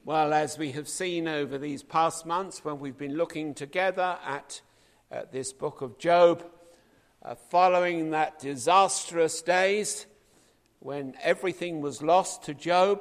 Well, as we have seen over these past months when we've been looking together at this book of Job, following that disastrous days when everything was lost to Job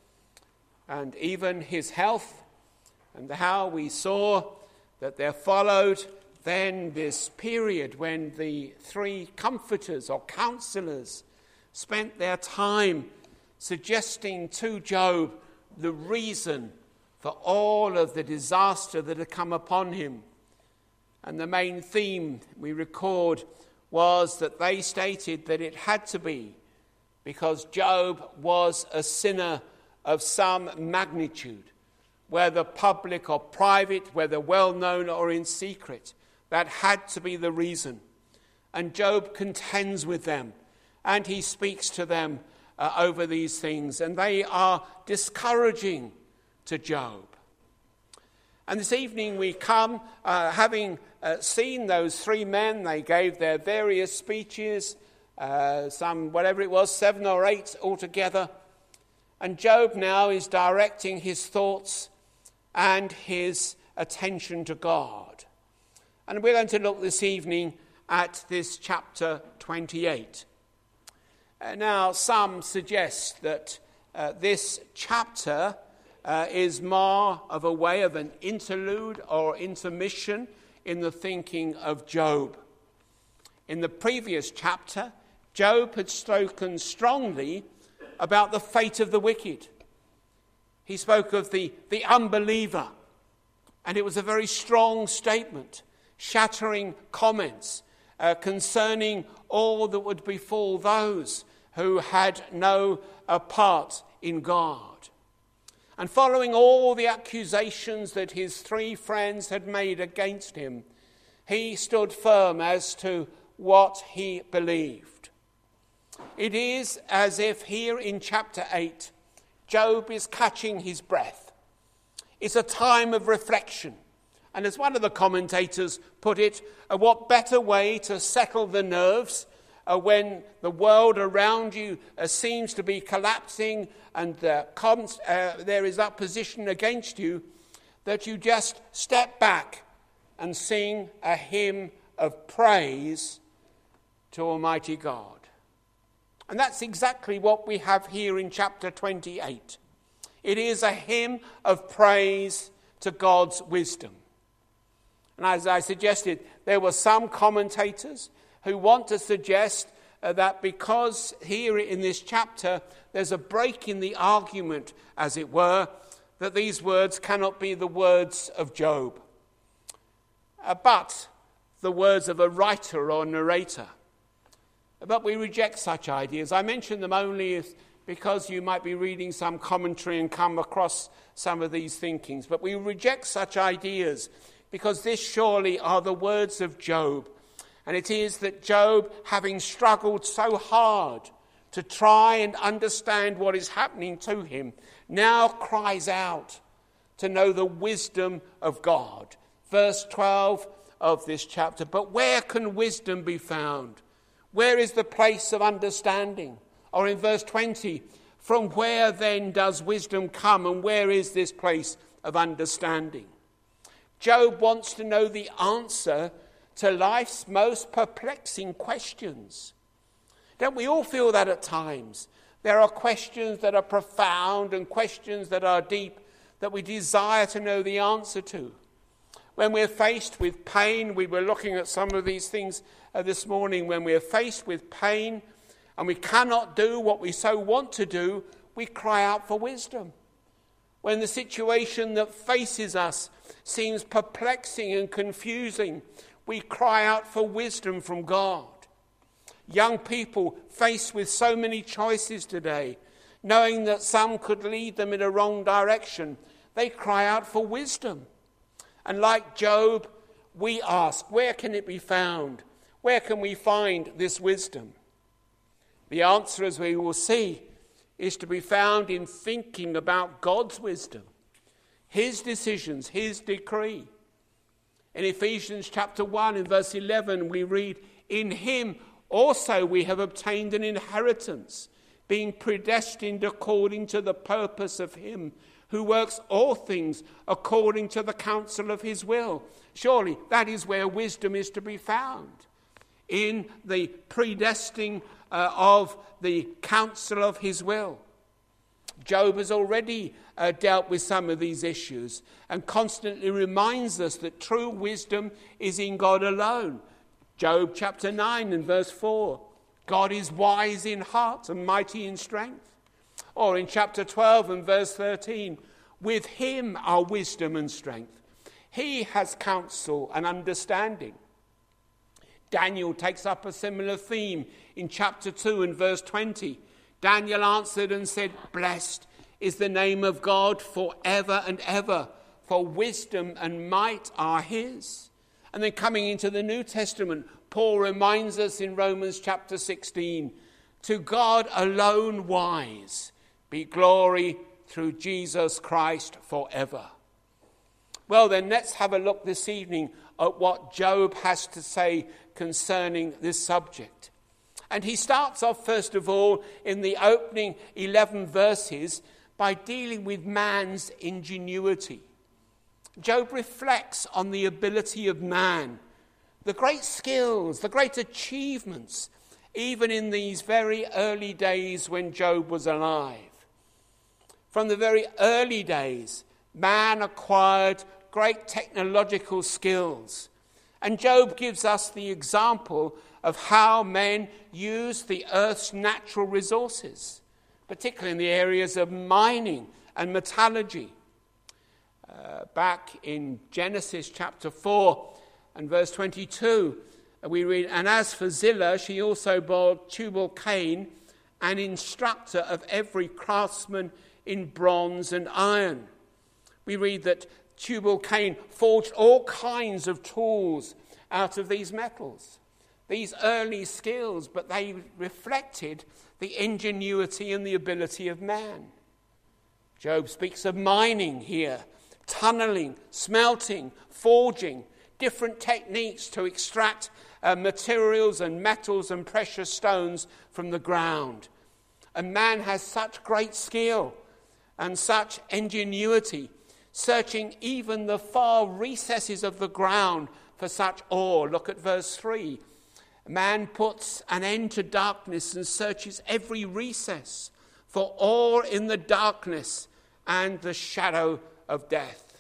and even his health, and how we saw that there followed then this period when the three comforters or counselors spent their time suggesting to Job the reason for all of the disaster that had come upon him. And the main theme we record was that they stated that it had to be because Job was a sinner of some magnitude, whether public or private, whether well-known or in secret. That had to be the reason. And Job contends with them, and he speaks to them over these things, and they are discouraging to Job. And this evening we come, having seen those three men. They gave their various speeches, some, whatever it was, 7 or 8 altogether. And Job now is directing his thoughts and his attention to God. And we're going to look this evening at this chapter 28. Now, some suggest that this chapter is more of a way of an interlude or intermission in the thinking of Job. In the previous chapter, Job had spoken strongly about the fate of the wicked. He spoke of the unbeliever, and it was a very strong statement, shattering comments concerning all that would befall those who had no part in God. And following all the accusations that his three friends had made against him, he stood firm as to what he believed. It is as if here in chapter 8, Job is catching his breath. It's a time of reflection. And as one of the commentators put it, what better way to settle the nerves when the world around you seems to be collapsing and there is opposition against you, that you just step back and sing a hymn of praise to Almighty God. And that's exactly what we have here in chapter 28. It is a hymn of praise to God's wisdom. And as I suggested, there were some commentators who want to suggest that because here in this chapter there's a break in the argument, as it were, that these words cannot be the words of Job, but the words of a writer or narrator. But we reject such ideas. I mention them only because you might be reading some commentary and come across some of these thinkings. But we reject such ideas because this surely are the words of Job. And it is that Job, having struggled so hard to try and understand what is happening to him, now cries out to know the wisdom of God. Verse 12 of this chapter, but where can wisdom be found? Where is the place of understanding? Or in verse 20, from where then does wisdom come, and where is this place of understanding? Job wants to know the answer to life's most perplexing questions. Don't we all feel that at times? There are questions that are profound and questions that are deep that we desire to know the answer to. When we're faced with pain, we were looking at some of these things this morning. When we're faced with pain and we cannot do what we so want to do, we cry out for wisdom. When the situation that faces us seems perplexing and confusing, we cry out for wisdom from God. Young people faced with so many choices today, knowing that some could lead them in a wrong direction, they cry out for wisdom. And like Job, we ask, where can it be found? Where can we find this wisdom? The answer, as we will see, is to be found in thinking about God's wisdom, his decisions, his decree. In Ephesians chapter 1 in verse 11 we read, in him also we have obtained an inheritance, being predestined according to the purpose of him who works all things according to the counsel of his will. Surely that is where wisdom is to be found, in the predestining of the counsel of his will. Job has already dealt with some of these issues and constantly reminds us that true wisdom is in God alone. Job chapter 9 and verse 4, God is wise in heart and mighty in strength. Or in chapter 12 and verse 13, with him are wisdom and strength. He has counsel and understanding. Daniel takes up a similar theme in chapter 2 and verse 20. Daniel answered and said, blessed is the name of God forever and ever, for wisdom and might are his. And then coming into the New Testament, Paul reminds us in Romans chapter 16, to God alone wise be glory through Jesus Christ forever. Well then, let's have a look this evening at what Job has to say concerning this subject. And he starts off, first of all, in the opening 11 verses by dealing with man's ingenuity. Job reflects on the ability of man, the great skills, the great achievements, even in these very early days when Job was alive. From the very early days, man acquired great technological skills. And Job gives us the example of how men use the earth's natural resources, particularly in the areas of mining and metallurgy. Back in Genesis chapter 4 and verse 22, we read, and as for Zillah, she also bore Tubal-Cain, an instructor of every craftsman in bronze and iron. We read that Tubal-Cain forged all kinds of tools out of these metals. These early skills, but they reflected the ingenuity and the ability of man. Job speaks of mining here, tunneling, smelting, forging, different techniques to extract materials and metals and precious stones from the ground. And man has such great skill and such ingenuity, searching even the far recesses of the ground for such ore. Look at verse 3. Man puts an end to darkness and searches every recess for ore in the darkness and the shadow of death.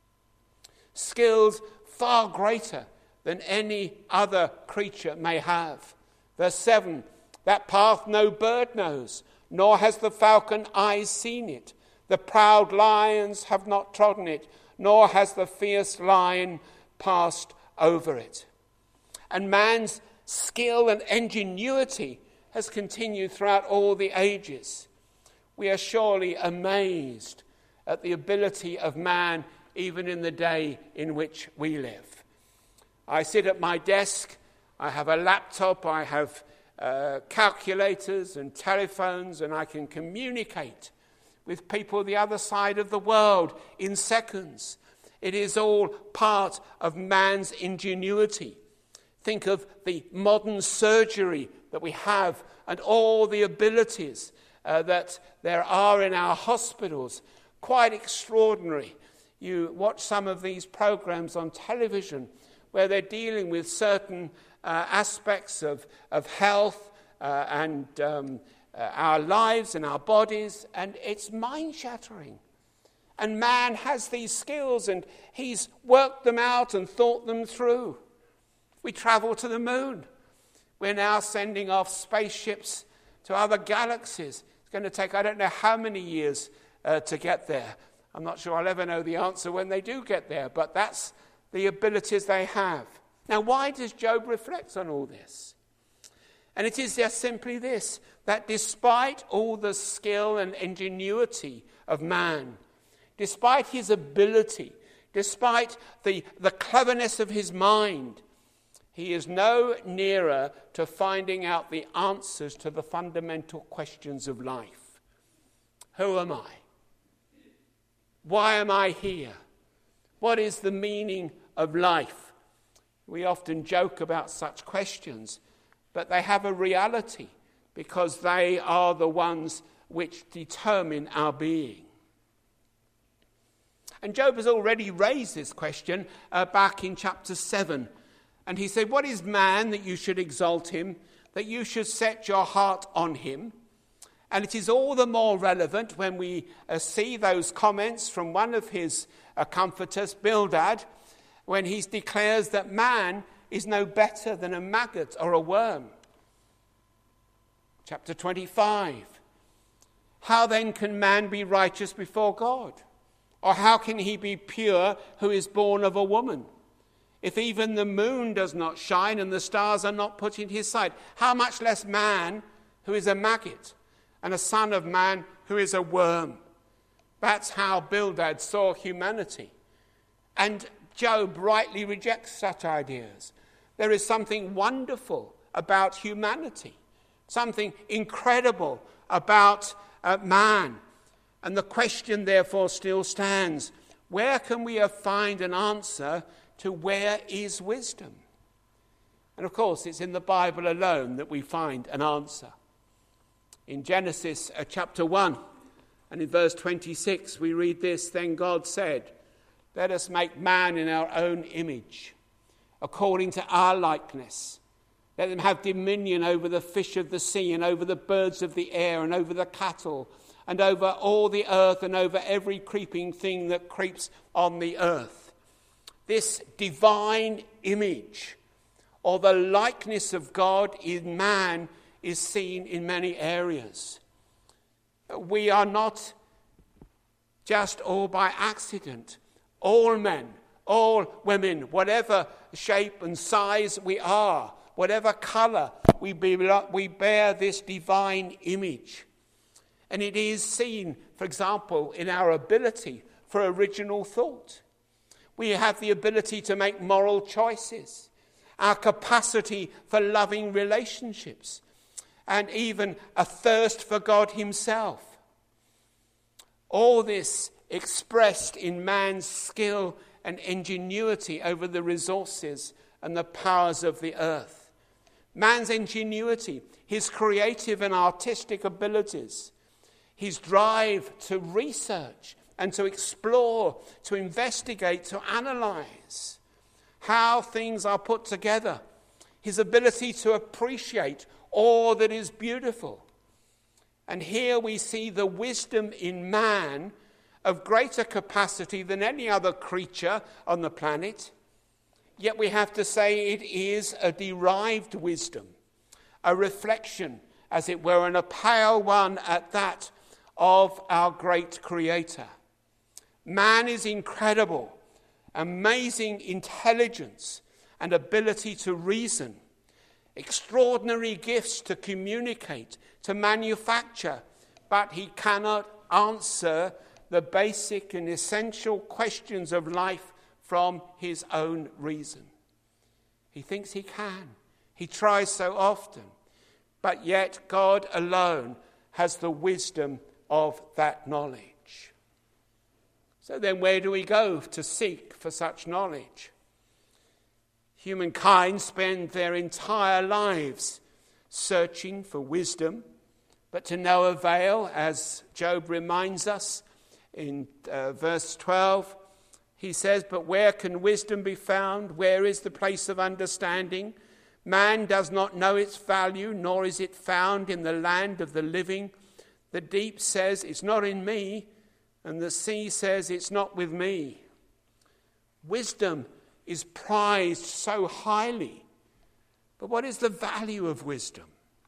Skills far greater than any other creature may have. Verse 7, that path no bird knows, nor has the falcon eyes seen it. The proud lions have not trodden it, nor has the fierce lion passed over it. And man's skill and ingenuity has continued throughout all the ages. We are surely amazed at the ability of man even in the day in which we live. I sit at my desk, I have a laptop, I have calculators and telephones, and I can communicate with people the other side of the world in seconds. It is all part of man's ingenuity. Think of the modern surgery that we have and all the abilities that there are in our hospitals. Quite extraordinary. You watch some of these programs on television where they're dealing with certain aspects of health and our lives and our bodies, and it's mind-shattering. And man has these skills, and he's worked them out and thought them through. We travel to the moon. We're now sending off spaceships to other galaxies. It's going to take, I don't know how many years to get there. I'm not sure I'll ever know the answer when they do get there, but that's the abilities they have. Now, why does Job reflect on all this? And it is just simply this, that despite all the skill and ingenuity of man, despite his ability, despite the cleverness of his mind, he is no nearer to finding out the answers to the fundamental questions of life. Who am I? Why am I here? What is the meaning of life? We often joke about such questions, but they have a reality because they are the ones which determine our being. And Job has already raised this question back in chapter 7. And he said, what is man that you should exalt him, that you should set your heart on him? And it is all the more relevant when we see those comments from one of his comforters, Bildad, when he declares that man is no better than a maggot or a worm. Chapter 25. How then can man be righteous before God? Or how can he be pure who is born of a woman? If even the moon does not shine and the stars are not put in his sight, how much less man who is a maggot and a son of man who is a worm? That's how Bildad saw humanity. And Job rightly rejects such ideas. There is something wonderful about humanity, something incredible about man. And the question therefore still stands, where can we find an answer to where is wisdom? And of course it's in the Bible alone that we find an answer. In Genesis chapter 1 and in verse 26 we read this, then God said, let us make man in our own image, according to our likeness. Let them have dominion over the fish of the sea and over the birds of the air and over the cattle and over all the earth and over every creeping thing that creeps on the earth. This divine image or the likeness of God in man is seen in many areas. We are not just all by accident. All men, all women, whatever shape and size we are, whatever colour, we bear this divine image. And it is seen, for example, in our ability for original thought. We have the ability to make moral choices, our capacity for loving relationships, and even a thirst for God himself. All this expressed in man's skill and ingenuity over the resources and the powers of the earth. Man's ingenuity, his creative and artistic abilities, his drive to research and to explore, to investigate, to analyze how things are put together, his ability to appreciate all that is beautiful. And here we see the wisdom in man of greater capacity than any other creature on the planet. Yet we have to say it is a derived wisdom, a reflection, as it were, and a pale one at that of our great Creator. Man is incredible, amazing intelligence and ability to reason, extraordinary gifts to communicate, to manufacture, but he cannot answer the basic and essential questions of life from his own reason. He thinks he can. He tries so often. But yet God alone has the wisdom of that knowledge. So then where do we go to seek for such knowledge? Humankind spend their entire lives searching for wisdom, but to no avail, as Job reminds us in verse 12. He says, but where can wisdom be found? Where is the place of understanding? Man does not know its value, nor is it found in the land of the living. The deep says, it's not in me, and the sea says, it's not with me. Wisdom is prized so highly. But what is the value of wisdom?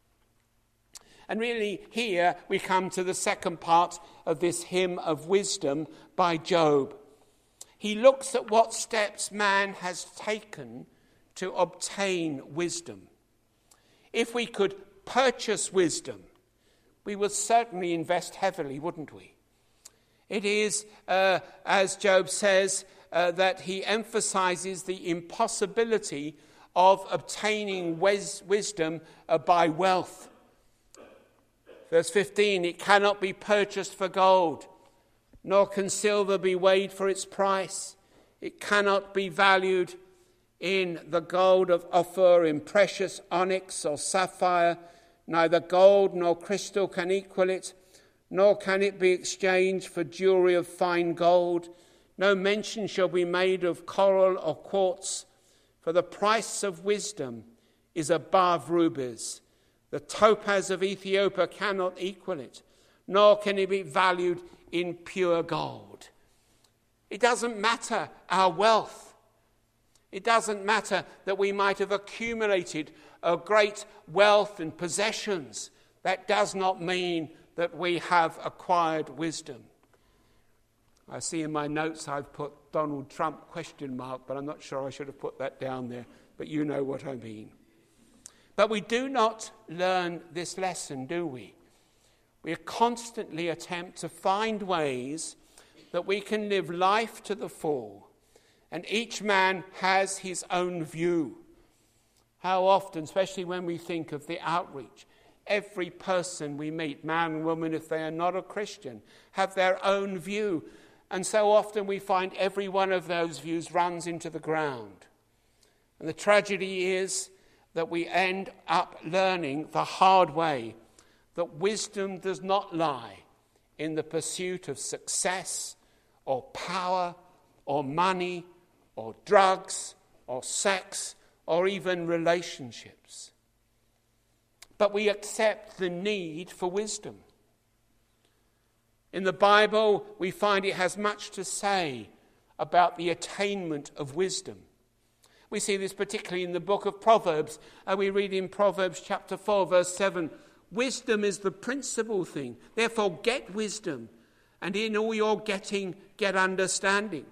And really here we come to the second part of this hymn of wisdom by Job. He looks at what steps man has taken to obtain wisdom. If we could purchase wisdom, we would certainly invest heavily, wouldn't we? It is, as Job says, that he emphasizes the impossibility of obtaining wisdom by wealth. Verse 15, it cannot be purchased for gold, nor can silver be weighed for its price. It cannot be valued in the gold of Ophir, in precious onyx or sapphire. Neither gold nor crystal can equal it, nor can it be exchanged for jewelry of fine gold. No mention shall be made of coral or quartz, for the price of wisdom is above rubies. The topaz of Ethiopia cannot equal it, nor can it be valued in pure gold. It doesn't matter our wealth. It doesn't matter that we might have accumulated a great wealth and possessions. That does not mean that we have acquired wisdom. I see in my notes I've put Donald Trump ? But I'm not sure I should have put that down there. But you know what I mean. But we do not learn this lesson, do we? We constantly attempt to find ways that we can live life to the full. And each man has his own view. How often, especially when we think of the outreach, every person we meet, man and woman, if they are not a Christian, have their own view. And so often we find every one of those views runs into the ground. And the tragedy is that we end up learning the hard way that wisdom does not lie in the pursuit of success or power or money or drugs or sex or even relationships. But we accept the need for wisdom. In the Bible, we find it has much to say about the attainment of wisdom. We see this particularly in the book of Proverbs. We read in Proverbs chapter 4, verse 7, wisdom is the principal thing. Therefore, get wisdom, and in all your getting, get understanding.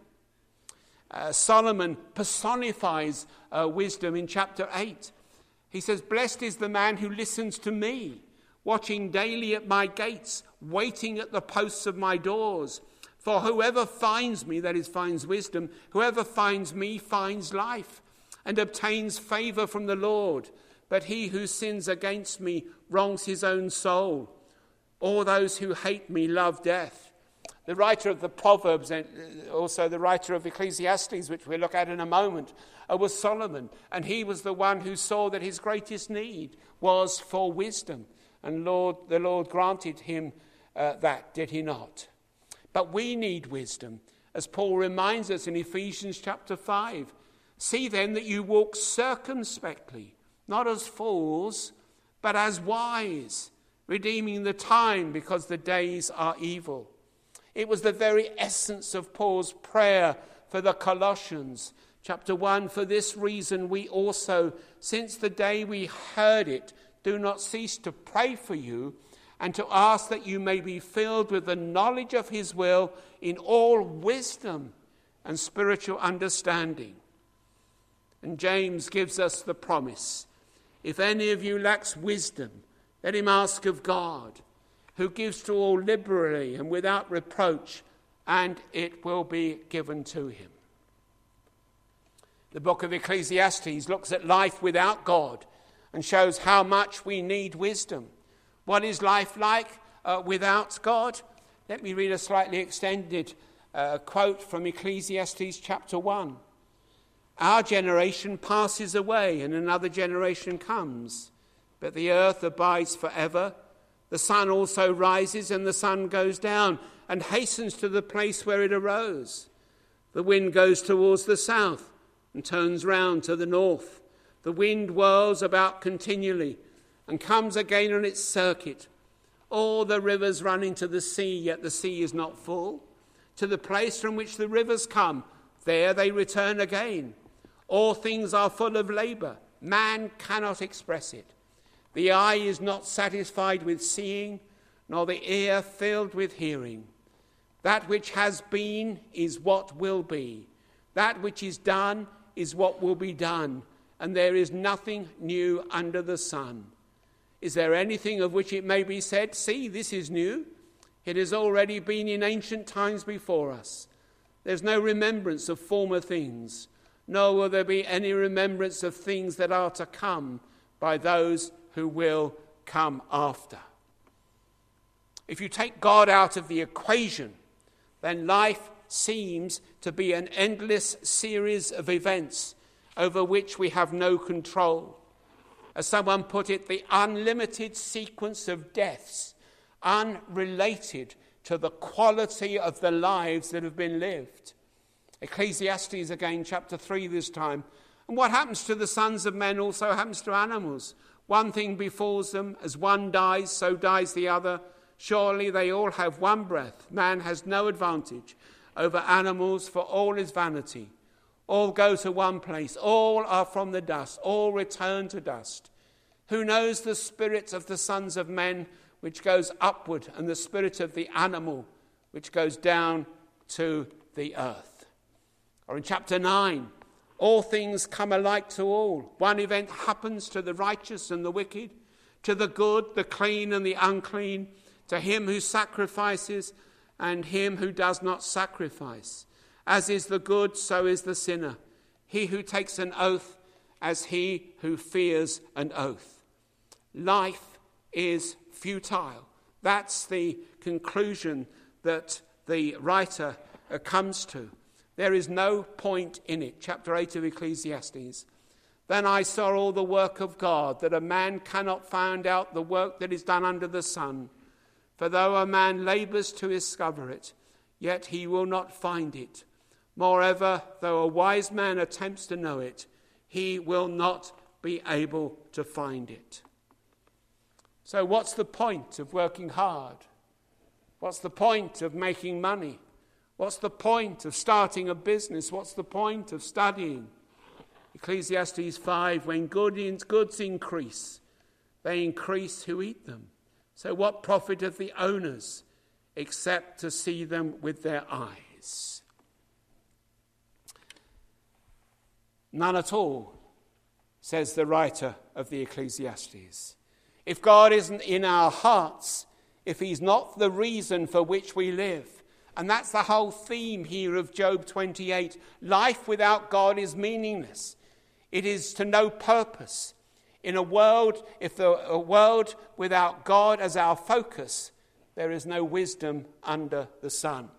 Solomon personifies wisdom in chapter 8. He says, blessed is the man who listens to me, watching daily at my gates, waiting at the posts of my doors. For whoever finds me, that is, finds wisdom, whoever finds me finds life and obtains favor from the Lord. But he who sins against me wrongs his own soul. All those who hate me love death. The writer of the Proverbs and also the writer of Ecclesiastes, which we'll look at in a moment, was Solomon. And he was the one who saw that his greatest need was for wisdom. And the Lord granted him that, did he not? But we need wisdom, as Paul reminds us in Ephesians chapter 5. See then that you walk circumspectly, not as fools, but as wise, redeeming the time because the days are evil. It was the very essence of Paul's prayer for the Colossians. Chapter 1, for this reason we also, since the day we heard it, do not cease to pray for you and to ask that you may be filled with the knowledge of his will in all wisdom and spiritual understanding. And James gives us the promise, if any of you lacks wisdom, let him ask of God, who gives to all liberally and without reproach, and it will be given to him. The book of Ecclesiastes looks at life without God and shows how much we need wisdom. What is life like without God? Let me read a slightly extended quote from Ecclesiastes chapter 1. Our generation passes away and another generation comes, but the earth abides forever. The sun also rises and the sun goes down and hastens to the place where it arose. The wind goes towards the south and turns round to the north. The wind whirls about continually and comes again on its circuit. All the rivers run into the sea, yet the sea is not full. To the place from which the rivers come, there they return again. All things are full of labour. Man cannot express it. The eye is not satisfied with seeing, nor the ear filled with hearing. That which has been is what will be. That which is done is what will be done. And there is nothing new under the sun. Is there anything of which it may be said, see, this is new? It has already been in ancient times before us. There's no remembrance of former things, nor will there be any remembrance of things that are to come by those who will come after. If you take God out of the equation, then life seems to be an endless series of events over which we have no control. As someone put it, the unlimited sequence of deaths unrelated to the quality of the lives that have been lived. Ecclesiastes again, chapter 3 this time. And what happens to the sons of men also happens to animals. One thing befalls them, as one dies, so dies the other. Surely they all have one breath. Man has no advantage over animals, for all is vanity. All go to one place. All are from the dust. All return to dust. Who knows the spirit of the sons of men, which goes upward, and the spirit of the animal, which goes down to the earth? Or in chapter 9, all things come alike to all. One event happens to the righteous and the wicked, to the good, the clean and the unclean, to him who sacrifices and him who does not sacrifice. As is the good, so is the sinner. He who takes an oath, as he who fears an oath. Life is futile. That's the conclusion that the writer comes to. There is no point in it. Chapter 8 of Ecclesiastes. Then I saw all the work of God, that a man cannot find out the work that is done under the sun. For though a man labours to discover it, yet he will not find it. Moreover, though a wise man attempts to know it, he will not be able to find it. So what's the point of working hard? What's the point of making money? What's the point of starting a business? What's the point of studying? Ecclesiastes 5, when goods increase, they increase who eat them. So what profit of the owners except to see them with their eyes? None at all, says the writer of the Ecclesiastes. If God isn't in our hearts, if he's not the reason for which we live, and that's the whole theme here of Job 28. Life without God is meaningless. It is to no purpose. In a world without God as our focus, there is no wisdom under the sun.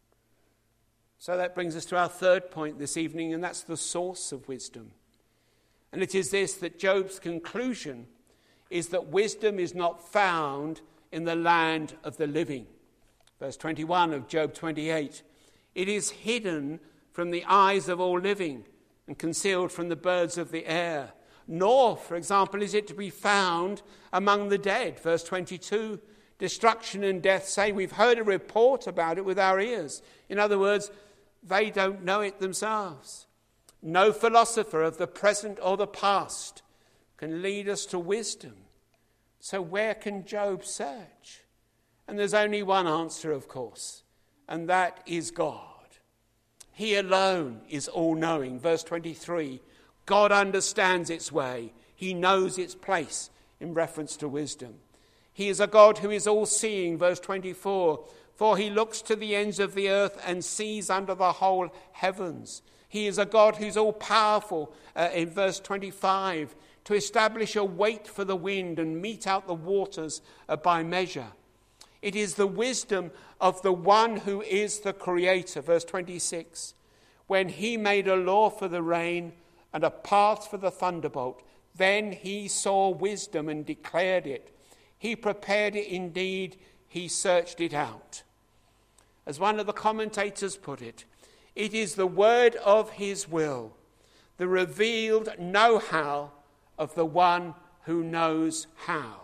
So that brings us to our third point this evening, and that's the source of wisdom. And it is this, that Job's conclusion is that wisdom is not found in the land of the living. Verse 21 of Job 28, it is hidden from the eyes of all living and concealed from the birds of the air. Nor, for example, is it to be found among the dead. Verse 22, destruction and death say, we've heard a report about it with our ears. In other words, they don't know it themselves. No philosopher of the present or the past can lead us to wisdom. So where can Job search? And there's only one answer, of course, and that is God. He alone is all-knowing. Verse 23, God understands its way. He knows its place in reference to wisdom. He is a God who is all-seeing. Verse 24, for he looks to the ends of the earth and sees under the whole heavens. He is a God who's all-powerful, in verse 25, to establish a weight for the wind and mete out the waters by measure. It is the wisdom of the one who is the creator. Verse 26, when he made a law for the rain and a path for the thunderbolt, then he saw wisdom and declared it. He prepared it indeed, he searched it out. As one of the commentators put it, it is the word of his will, the revealed know-how of the one who knows how.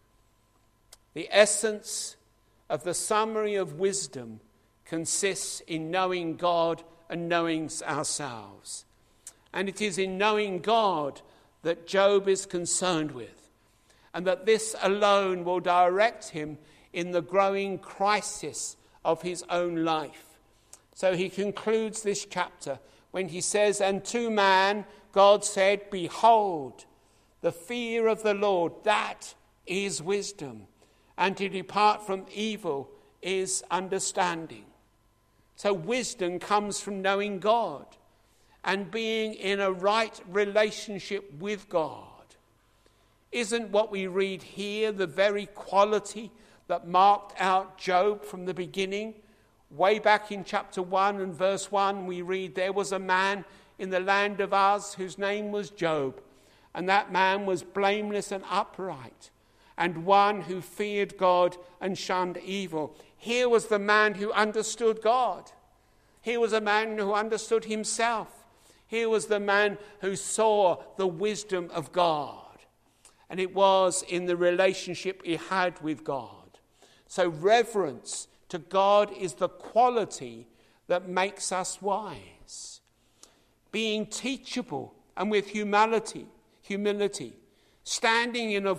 The essence of the summary of wisdom consists in knowing God and knowing ourselves. And it is in knowing God that Job is concerned with, and that this alone will direct him in the growing crisis of his own life. So he concludes this chapter when he says, and to man God said, behold, the fear of the Lord, that is wisdom. And to depart from evil is understanding. So wisdom comes from knowing God and being in a right relationship with God. Isn't what we read here the very quality that marked out Job from the beginning? Way back in chapter 1 and verse 1, we read, there was a man in the land of Uz whose name was Job, and that man was blameless and upright, and one who feared God and shunned evil. Here was the man who understood God. He was a man who understood himself. He was the man who saw the wisdom of God. And it was in the relationship he had with God. So reverence to God is the quality that makes us wise. Being teachable and with humility, standing in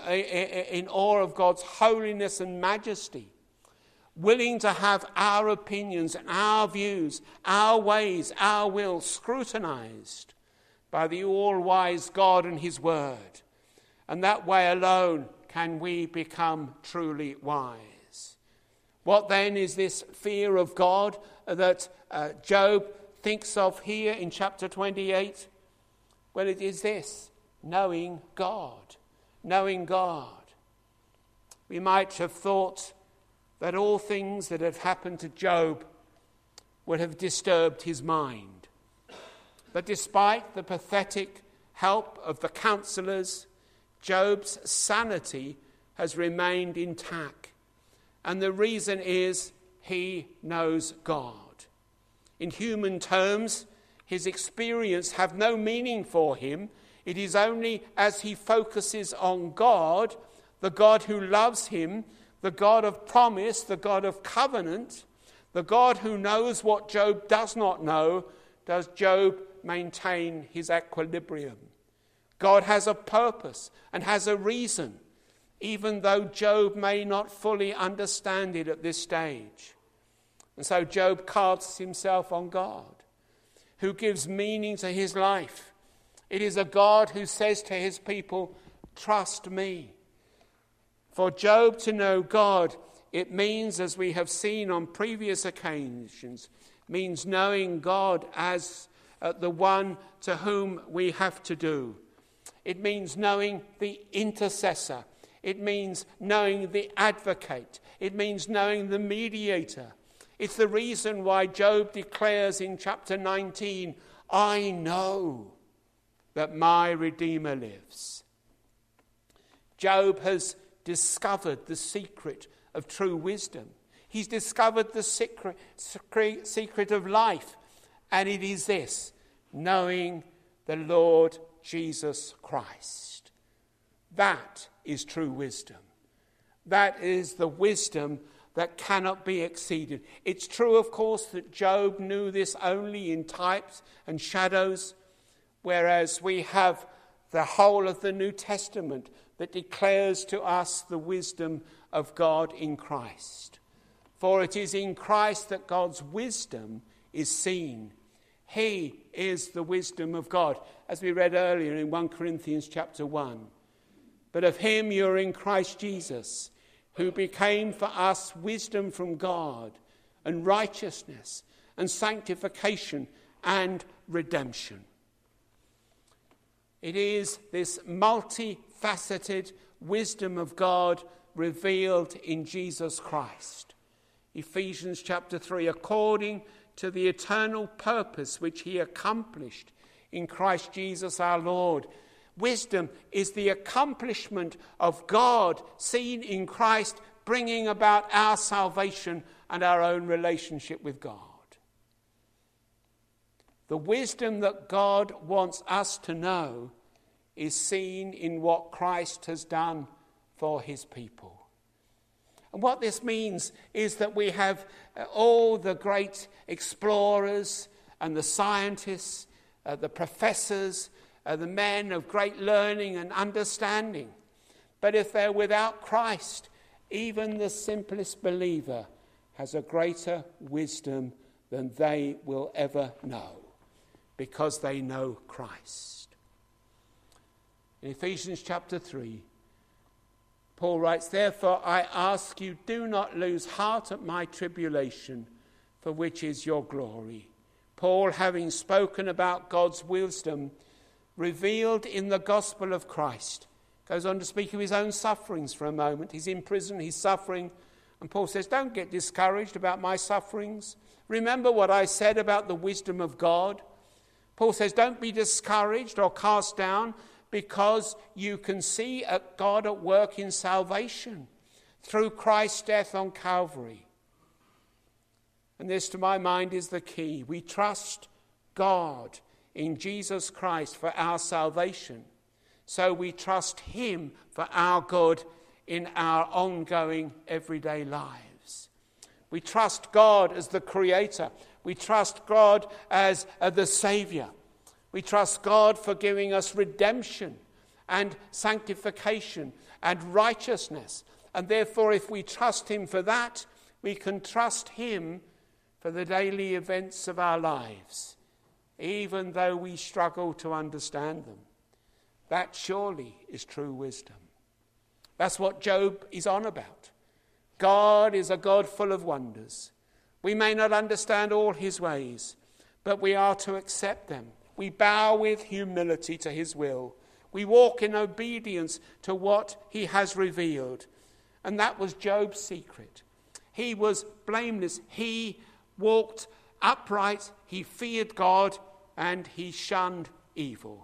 awe of God's holiness and majesty, willing to have our opinions and our views, our ways, our will scrutinized by the all-wise God and his word. And that way alone can we become truly wise. What then is this fear of God that Job thinks of here in chapter 28? Well, it is this: knowing God. Knowing God. We might have thought that all things that had happened to Job would have disturbed his mind. But despite the pathetic help of the counselors, Job's sanity has remained intact. And the reason is he knows God. In human terms, his experience have no meaning for him. It is only as he focuses on God, the God who loves him, the God of promise, the God of covenant, the God who knows what Job does not know, does Job maintain his equilibrium. God has a purpose and has a reason, even though Job may not fully understand it at this stage. And so Job casts himself on God, who gives meaning to his life. It is a God who says to his people, trust me. For Job to know God, it means, as we have seen on previous occasions, means knowing God as the one to whom we have to do. It means knowing the intercessor. It means knowing the advocate. It means knowing the mediator. It's the reason why Job declares in chapter 19, I know that my Redeemer lives. Job has discovered the secret of true wisdom. He's discovered the secret of life. And it is this: knowing the Lord Jesus Christ. That is true wisdom. That is the wisdom that cannot be exceeded. It's true, of course, that Job knew this only in types and shadows, whereas we have the whole of the New Testament that declares to us the wisdom of God in Christ. For it is in Christ that God's wisdom is seen. He is the wisdom of God, as we read earlier in 1 Corinthians chapter 1. But of him you are in Christ Jesus, who became for us wisdom from God, and righteousness, and sanctification, and redemption. It is this multifaceted wisdom of God revealed in Jesus Christ. Ephesians chapter 3, according to the eternal purpose which he accomplished in Christ Jesus our Lord. Wisdom is the accomplishment of God seen in Christ, bringing about our salvation and our own relationship with God. The wisdom that God wants us to know is seen in what Christ has done for his people. And what this means is that we have all the great explorers and the scientists, the professors, the men of great learning and understanding. But if they're without Christ, even the simplest believer has a greater wisdom than they will ever know, because they know Christ. In Ephesians chapter 3, Paul writes, therefore I ask you, do not lose heart at my tribulation, for which is your glory. Paul, having spoken about God's wisdom revealed in the gospel of Christ, goes on to speak of his own sufferings for a moment. He's in prison, he's suffering. And Paul says, don't get discouraged about my sufferings. Remember what I said about the wisdom of God. Paul says, don't be discouraged or cast down, because you can see God at work in salvation through Christ's death on Calvary. And this, to my mind, is the key. We trust God in Jesus Christ for our salvation. So we trust him for our good in our ongoing everyday lives. We trust God as the Creator. We trust God as the Saviour. We trust God for giving us redemption and sanctification and righteousness. And therefore, if we trust him for that, we can trust him for the daily events of our lives, even though we struggle to understand them. That surely is true wisdom. That's what Job is on about. God is a God full of wonders. We may not understand all his ways, but we are to accept them. We bow with humility to his will. We walk in obedience to what he has revealed. And that was Job's secret. He was blameless. He walked upright. He feared God and he shunned evil.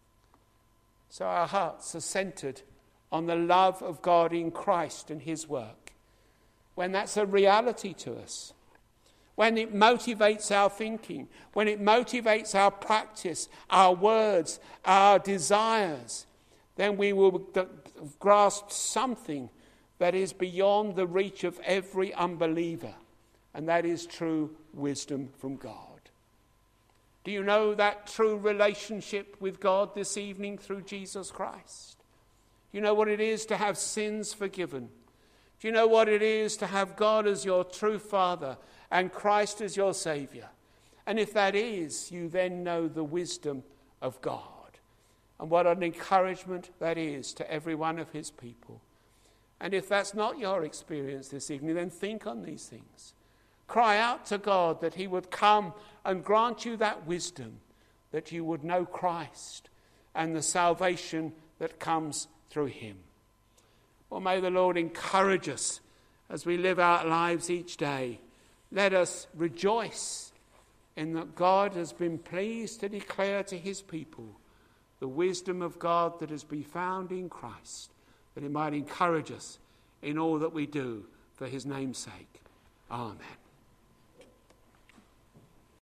So our hearts are centered on the love of God in Christ and his work. When that's a reality to us, when it motivates our thinking, when it motivates our practice, our words, our desires, then we will grasp something that is beyond the reach of every unbeliever, and that is true wisdom from God. Do you know that true relationship with God this evening through Jesus Christ? Do you know what it is to have sins forgiven? Do you know what it is to have God as your true Father and Christ as your Saviour? And if that is, you then know the wisdom of God. And what an encouragement that is to every one of his people. And if that's not your experience this evening, then think on these things. Cry out to God that he would come and grant you that wisdom, that you would know Christ and the salvation that comes through him. Well, may the Lord encourage us as we live our lives each day. Let us rejoice in that God has been pleased to declare to his people the wisdom of God that has been found in Christ, that it might encourage us in all that we do for his name's sake. Amen.